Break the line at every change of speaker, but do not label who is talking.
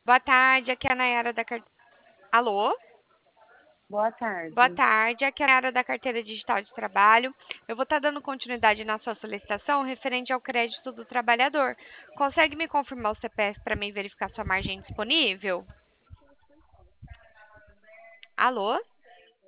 Boa tarde, aqui é a Nayara da Alô?
Boa
Boa
tarde.
tarde, aqui é a Nayara da Carteira Digital de Trabalho. Eu vou estar dando continuidade na sua solicitação referente ao crédito do trabalhador. Consegue me confirmar o CPF para mim verificar sua margem disponível? Alô?